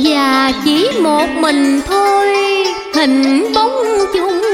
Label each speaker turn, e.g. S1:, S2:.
S1: Và chỉ một mình thôi, hình bóng chung